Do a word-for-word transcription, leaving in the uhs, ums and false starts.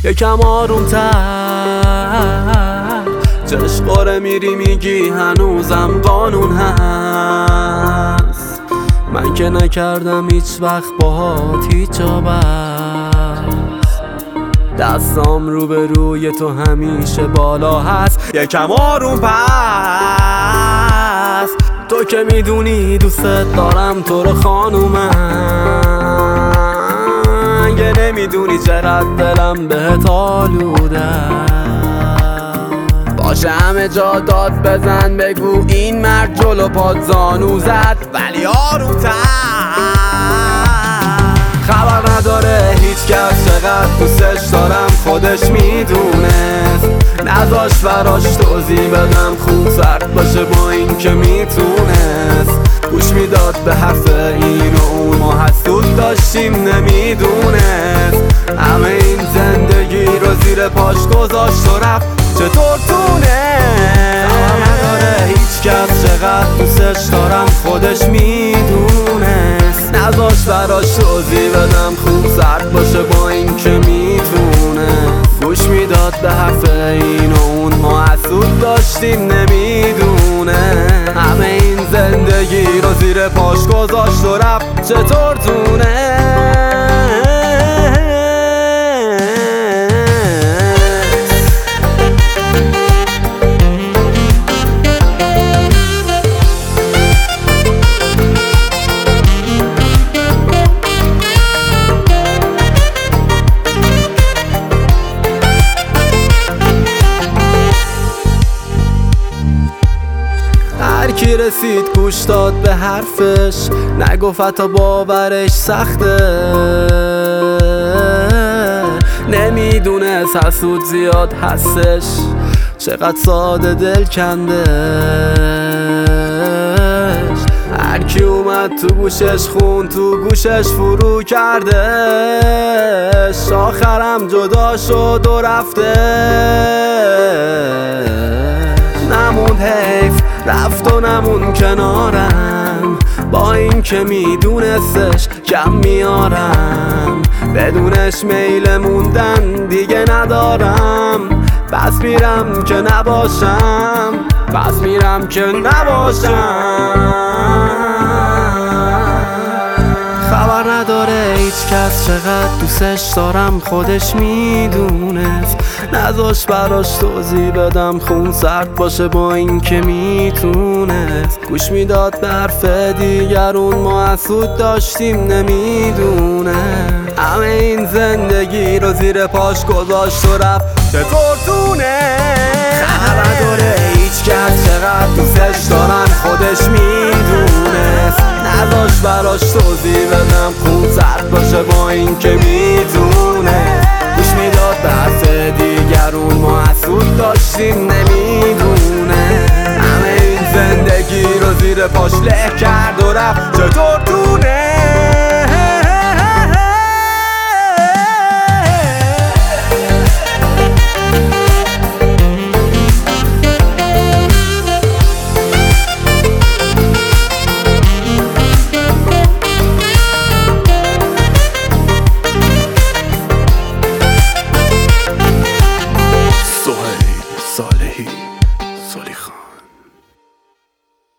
یکم آروم تر چشقاره میری میگی هنوزم قانون هست. من که نکردم هیچ وقت باهات هیچ بس، دستام رو به روی تو همیشه بالا هست. یکم آروم پس تو که میدونی دوستت دارم تو رو خانومم، یه نمیدونی چقدر دلم بهت آلوده. باشه همه جا داد بزن بگو این مرد جلو پات زانو زد، ولی آروم تر. خبر نداره هیچ کس چقدر دوستش دارم خودش میدونست، نذاش براش توضیح بدم خوب سرد باشه با این که میتونست. گوش میداد به حرف این و اون، ما حسود داشتیم نمیدونست. همه این زندگی رو زیر پاش گذاشت و رفت چطور تونه. خبر نداره هیچ کس چقدر دوستش دارم خودش میدونست، نذاش براش توضیح بدم خوب سرد باشه با این که میتونه. گوش میداد به حرف این و اون، ما حسود داشتیم نمیدونه. همه این زندگی رو زیر پاش گذاشت و رفت چطور تونه. کی رسید گوش داد به حرفش، نگفت تا باورش سخته. نمیدونه حسود زیاد هستش، چقدر ساده دل کندش. هرکی اومد تو گوشش خون تو گوشش فرو کردش. آخرم جدا شد و رفته، نموند حیف رفت و نمون کنارم. با این که میدونستش کم میارم، بدونش میل موندن دیگه ندارم. بس میرم که نباشم، بس میرم که نباشم. خبر نداره هیچ کس چقدر دوستش دارم خودش میدونست، نذاش براش توضیح بدم خون سرد باشه با این که میتونست. گوش میداد به حرف دیگرون، ما حسود داشتیم نمیدونه. همه این زندگی رو زیر پاش گذاشت و رفت چطور تونه. خبر نداره هیچ کس چقدر دوستش دارم خودش میدونست، نذاش براش توضیح بدم خون سرد باشه با این که میتونه. گوش میداد به حرف دیگرون، ما حسود داشتیم نمیدونه. همه این زندگی رو زیر پاش له کرد و رفت چطور تونه.